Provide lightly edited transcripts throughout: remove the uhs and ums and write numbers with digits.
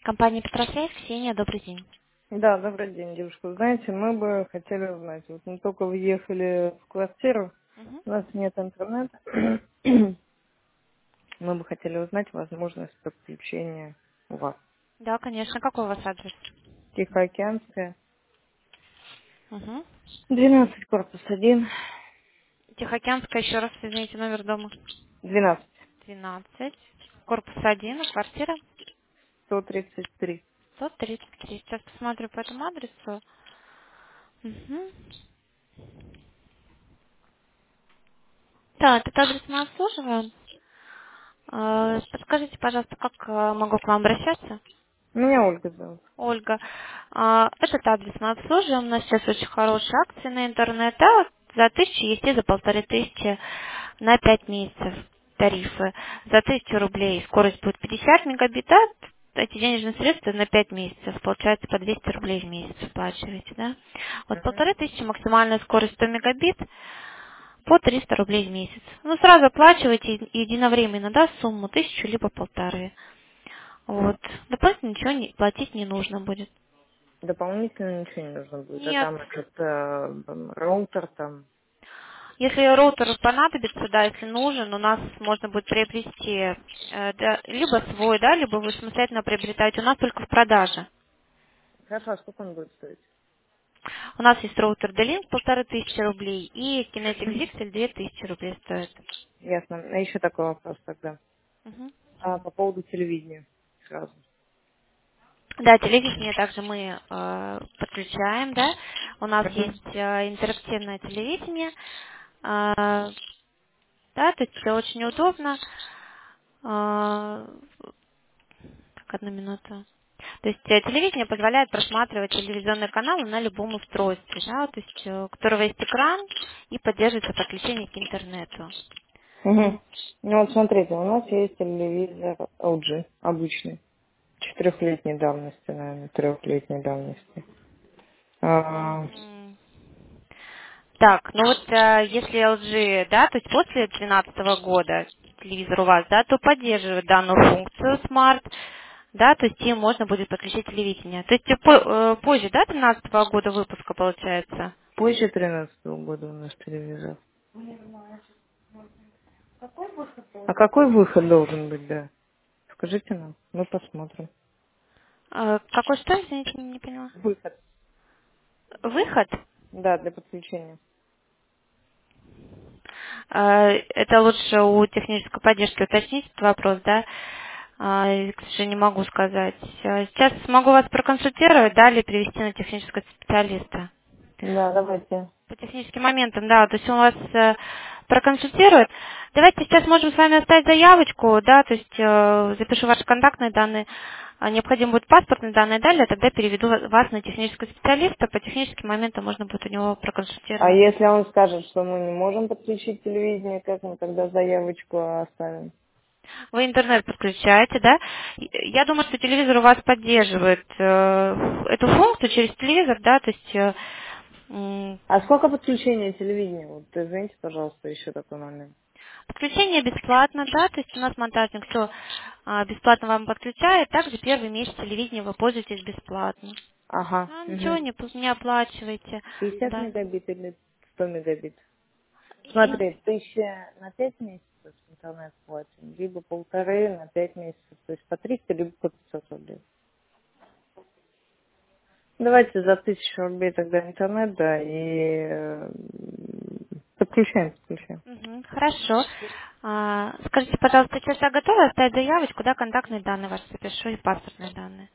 Компания Петросвязь, Ксения, добрый день. Да, добрый день, девушка. Знаете, мы бы хотели узнать, вот мы только въехали в квартиру, Мгм. у нас нет интернета, мы бы хотели узнать возможность подключения у вас. Да, конечно. Какой у вас адрес? Тихоокеанская, Угу. 12, корпус 1, Тихоокеанская, еще раз, извините, номер дома. 12, 12. Корпус 1, квартира 133. 133. Сейчас посмотрю по этому адресу. Угу. Так, этот адрес мы обслуживаем. Подскажите, пожалуйста, как могу к вам обращаться? Меня Ольга зовут. Ольга, этот адрес мы обслуживаем. У нас сейчас очень хорошие акции на интернет. Да, вот за 1000 есть и за 1500 на 5 месяцев тарифы. За 1000 рублей скорость будет 50 мегабит, да? Эти денежные средства на 5 месяцев. Получается по 200 рублей в месяц оплачиваете, да? Вот Мгм. 1500 максимальная скорость 100 мегабит по 300 рублей в месяц. Ну, сразу оплачивайте единовременно, да, сумму 1000 либо 1500. Вот. Дополнительно ничего платить не нужно будет. Дополнительно ничего не нужно будет, а Нет. там этот роутер там. Если роутер понадобится, да, если нужен, у нас можно будет приобрести да, либо свой, да, либо вы самостоятельно приобретаете. У нас только в продаже. Хорошо, а сколько он будет стоить? У нас есть роутер D-Link 1500 рублей и Kinetic Zixel 2000 рублей стоит. Ясно. А еще такой вопрос тогда. Мгм. По поводу телевидения сразу. Да, телевидение также мы подключаем, да. У нас Мгм. есть интерактивное телевидение. э, Да, то есть все очень удобно. А, Так, одну минуту. То есть телевидение позволяет просматривать телевизионные каналы на любом устройстве, да, то есть у которого есть экран и поддерживается подключение к интернету. Мгм. Ну вот смотрите, у нас есть телевизор LG обычный, 4-летней давности, наверное, 3-летней давности. А, Мгм. Так, ну вот если LG, да, то есть после 2012 года телевизор у вас, да, то поддерживает данную функцию Smart, да, то есть им можно будет подключить телевидение. То есть позже, да, 2013 года выпуска получается? позже 13 года у нас телевизор. А какой выход должен быть, да? Скажите нам, мы посмотрим. Какой что, извините, не поняла? Выход. Выход? Да, для подключения. Это лучше у технической поддержки уточнить этот вопрос, да? К сожалению, не могу сказать. Сейчас могу вас проконсультировать, да, или перевести на технического специалиста. Да, давайте. По техническим моментам, да, то есть он вас проконсультирует. Давайте сейчас можем с вами оставить заявочку, да, то есть запишу ваши контактные данные, необходимы будут паспортные данные, далее тогда переведу вас на технического специалиста, по техническим моментам можно будет у него А проконсультироваться. если он скажет, что мы не можем подключить телевидение, как мы тогда заявочку оставим? Вы интернет подключаете, да? Я думаю, что телевизор у вас поддерживает эту функцию через телевизор, да, то есть А сколько подключения телевидения? Вот извините, пожалуйста, еще такой момент. подключение бесплатно, да, то есть у нас монтажник все бесплатно вам подключает, также первый месяц телевидения вы пользуетесь бесплатно. Ага. Да, ничего Угу. не оплачиваете, 50 да. мегабит или 100 мегабит? И Смотри, 1000 на 5 месяцев интернет платим, либо 1,5 на 5 месяцев, то есть по 300, либо по 500 рублей. Давайте за 1000 рублей тогда интернет, да, и подключаем. Хорошо. Скажите, пожалуйста, сейчас я готова оставить заявочку, да, контактные данные ваши запишу и паспортные данные.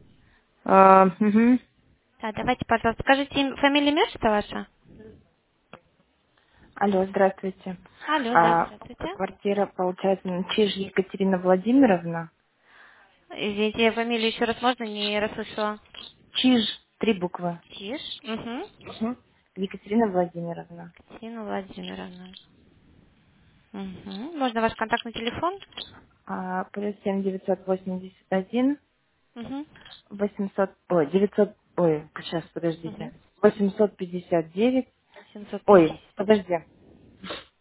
Мгм. Да, давайте, пожалуйста, скажите фамилия, имя, что ваша? Алло, здравствуйте. Алло, да, здравствуйте. Квартира, получается, Чиж Екатерина Владимировна. Извините, фамилию еще раз можно, не расслышала. Чиж, 3 буквы. Тиш. Угу. Мгм. Екатерина Владимировна. Катерина Владимировна. Угу. Можно ваш контактный телефон? Плюс 7 981 Угу. 800, ой, 900, ой, сейчас, Угу. подождите. 859, ой, 750. подожди.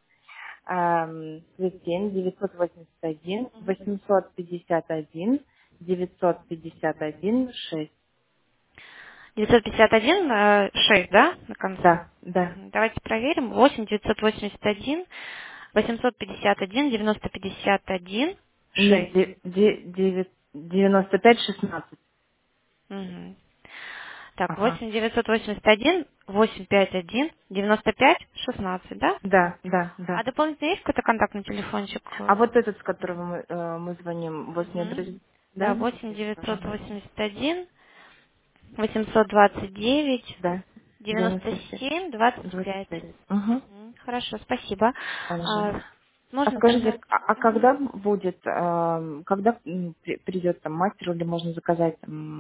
Плюс 7 981 Угу. 851 951 6. 951 6, да, на конце? Да, да. Давайте проверим. 8 981 851 9051 Нет, 6. 95 16. Мгм. Так, Ага. 8 981 851 95 16, да? Да, да, А да. дополнительно есть какой-то контактный телефончик? А вот этот, с которого мы звоним, у вас нет Мгм. друзей? Да, Да? 8 Ага. 981 829 Да. 97. 97 25. 25. Угу. Хорошо, спасибо. Пожалуйста. А Нужно скажите, заказать. а Мгм. когда будет, когда придет там мастер или можно заказать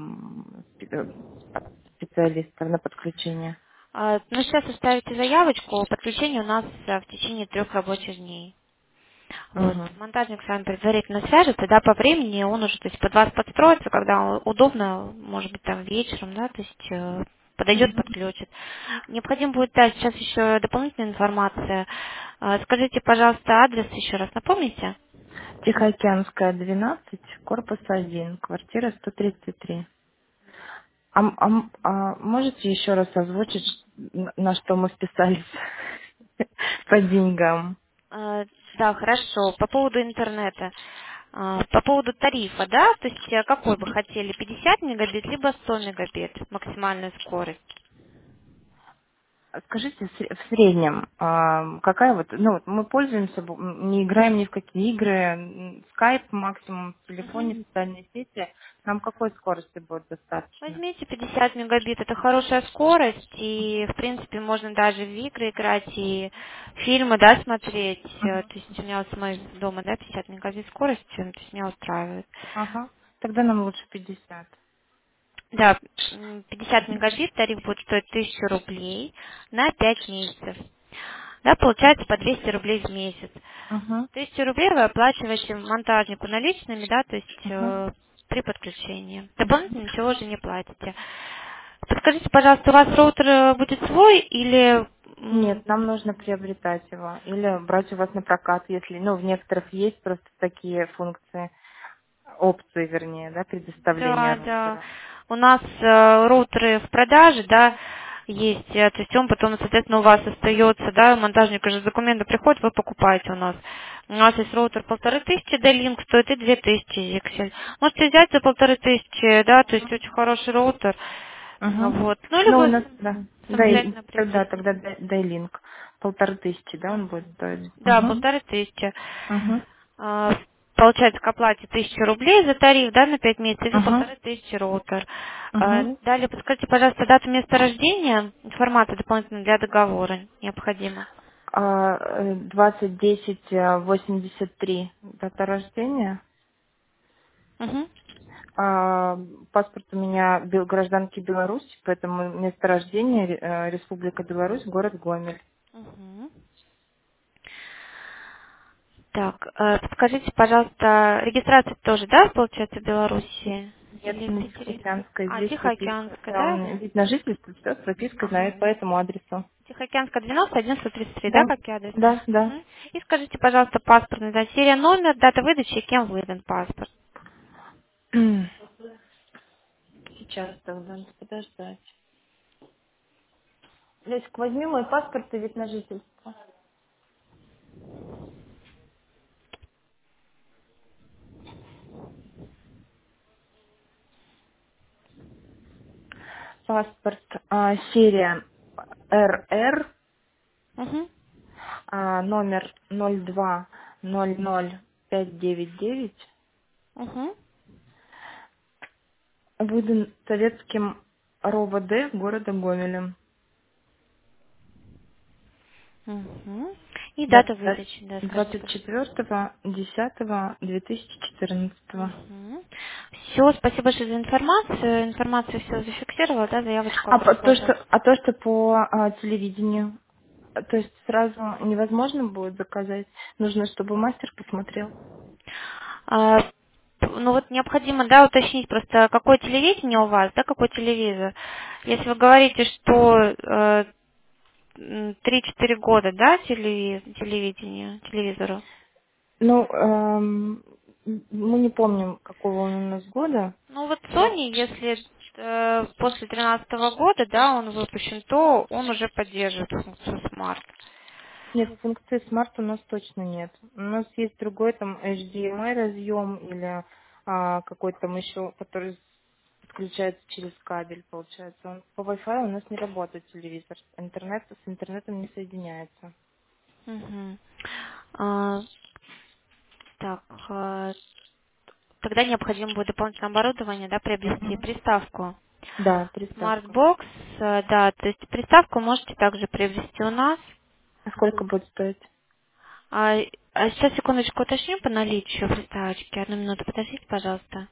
специалиста на подключение? Ну, сейчас оставите заявочку. Подключение у нас в течение 3 рабочих дней. Вот. Угу. Монтажник с вами предварительно свяжется, да, по времени он уже, то есть, под вас подстроится, когда удобно, может быть, там вечером, да, то есть, подойдет, подключит. Необходимо будет, да, сейчас еще дополнительная информация. Скажите, пожалуйста, адрес еще раз напомните? Тихоокеанская, 12, корпус 1, квартира 133. Можете еще раз озвучить, на что мы вписались по деньгам? Да, хорошо. По поводу интернета. По поводу тарифа, да, то есть какой бы хотели, 50 мегабит, либо 100 мегабит максимальная скорость? Скажите, в среднем, какая вот, ну, вот мы пользуемся, не играем ни в какие игры, скайп максимум в Мгм. телефоне, социальные сети, нам какой скорости будет достаточно? Возьмите 50 мегабит, это хорошая скорость, и, в принципе, можно даже в игры играть, и фильмы, да, смотреть. То есть у меня вот с моего дома, да, 50 мегабит скорость, то есть меня устраивает. Ага, тогда нам лучше 50. Да, 50 мегабит, тариф будет стоить 1000 рублей на 5 месяцев. Да, получается по 200 рублей в месяц. Угу, 1000 рублей вы оплачиваете монтажнику наличными, да, то есть угу. при подключении. Дополнительно ничего же не платите. Подскажите, пожалуйста, у вас роутер будет свой или... Нет, нам нужно приобретать его или брать у вас на прокат, если, ну, в некоторых есть просто такие функции, опции, вернее, да, предоставления Да, да. роутера. У нас роутеры в продаже, да, есть. То есть он потом, соответственно, у вас остается, да, монтажник уже с документа приходит, вы покупаете у нас. У нас есть роутер 1500 D-Link, стоит и 2000 Zixel. Можете взять за 1500, да, то есть очень хороший роутер. Угу. Вот. Ну, Ну, у либо нас, да. самостоятельно приобрести. Тогда Дайлинк. 1500, да, он будет стоить? Да, Угу. 1500. Угу. А, Получается, к оплате 1000 рублей за тариф, да, на 5 месяцев, и Угу. 1500 роутер. Угу. Далее, подскажите, пожалуйста, дату места рождения, информацию дополнительно для договора необходимо. 2010-83 дата рождения. Угу. Паспорт у меня гражданки Беларуси, поэтому место рождения Республика Беларусь, город Гомель. Угу. Так, подскажите, пожалуйста, регистрация тоже, да, получается, в Беларуси? Нет, Или в на Питере? Тихоокеанской, здесь прописка. Тихоокеанская, Да, у да? меня вид на жительство, все с пропиской Ага. по этому адресу. Тихоокеанская 12, 1133, Да, да, как и адрес? да, да. Угу. И скажите, пожалуйста, паспортный, да, серия, номер, дата выдачи и кем выдан паспорт. Сейчас тогда, надо подождать. Лесик, возьми мой паспорт и вид на жительство. Паспорт, серия РР, Угу. номер 0200599, Угу. выдан советским РОВД города Гомеля. Угу. И Да, дата выдачи, да, скажите, пожалуйста. 24.10.2014. Угу. Все, спасибо большое за информацию. Информацию все зафиксировала, да, заявочку То, обработала. что по телевидению, то есть сразу невозможно будет заказать? Нужно, чтобы мастер посмотрел. А, ну вот необходимо, да, уточнить просто, какое телевидение у вас, да, какой телевизор. Если вы говорите, что 3-4 года, да, телевизору. Ну, Мы не помним, какого он у нас года. Ну вот Но Sony, если после 2013 года, да, он выпущен, то он уже поддерживает функцию Smart. нет, функции Smart у нас точно нет. У нас есть другой там HDMI разъем или какой-то там еще, который подключается через кабель, получается. Он, по Wi-Fi у нас не работает телевизор. Интернет с интернетом не соединяется. Мгм. А, так, тогда необходимо будет дополнительное оборудование, да, приобрести Мгм. приставку. Да, приставка. Smartbox, да, то есть приставку можете также приобрести у нас. А сколько будет стоить? Сейчас секундочку уточню по наличию приставочки. Одну минуту, подождите, пожалуйста.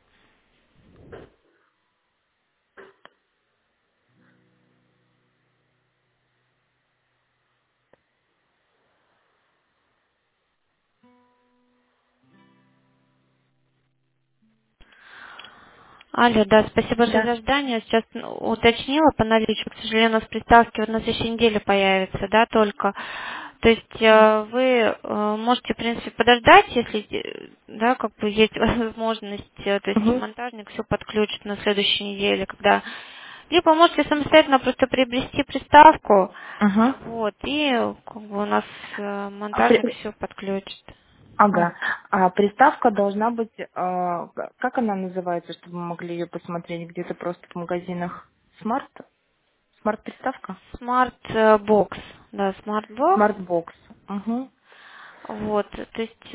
Алло, да, спасибо большое Да. за ожидание. Сейчас уточнила по наличию. К сожалению, у нас приставки вот на следующей неделе появятся, да, только. То есть вы можете, в принципе, подождать, если, да, как бы есть возможность, то есть Угу. монтажник все подключит на следующей неделе, когда. Либо можете самостоятельно просто приобрести приставку, Ага. вот, и как бы у нас А монтажник все подключит. ага. А приставка должна быть, как она называется, чтобы мы могли ее посмотреть где-то просто в магазинах? Смарт? Смарт-приставка? Smart Box, да, Smart Box. Смарт-бокс. Угу. Вот, то есть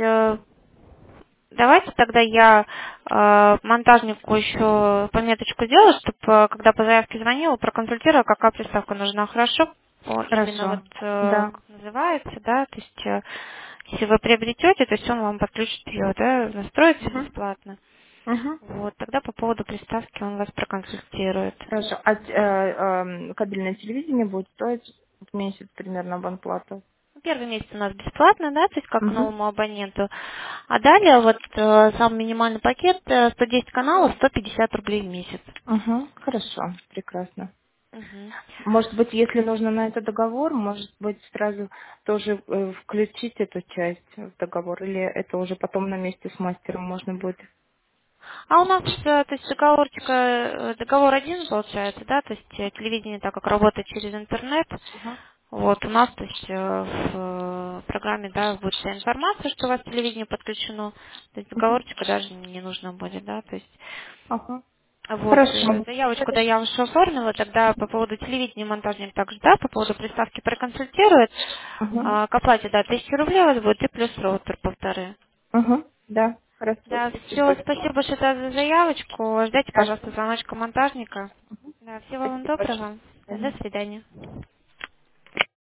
давайте тогда я монтажнику еще пометочку сделаю, чтобы когда по заявке звонила, проконсультировала, какая приставка нужна. Хорошо? Именно вот Хорошо. Да. как называется, да, то есть если вы приобретете, то есть он вам подключит ее, да, настроит все Угу. бесплатно. Угу. Вот, тогда по поводу приставки он вас проконсультирует. Хорошо. А кабельное телевидение будет стоить в месяц примерно абонплату? Первый месяц у нас бесплатно, да, то есть как Угу. новому абоненту. А далее вот сам минимальный пакет 110 каналов, 150 рублей в месяц. Угу. Хорошо. Прекрасно. Мгм. Может быть, если нужно на это договор, может быть, сразу тоже включить эту часть в договор, или это уже потом на месте с мастером можно будет? А у нас, то есть договор один получается, да, то есть телевидение, так как работает через интернет, Ага. вот у нас, то есть в программе, да, будет вся информация, что у вас телевидение подключено, то есть Мгм. договорчика даже не нужно будет, да, то есть Ага. вот, Хорошо. заявочку, да, я уже оформила, тогда по поводу телевидения монтажник также, да, по поводу приставки проконсультирует. Ага. К оплате, да, 1000 рублей у вас будет и плюс роутер 1,5. Ага. Да, хорошо, Да, спасибо все, большое. спасибо большое за заявочку. Ждите, Да. пожалуйста, звоночка монтажника. Да, всего вам Спасибо большое. доброго. До До свидания. свидания.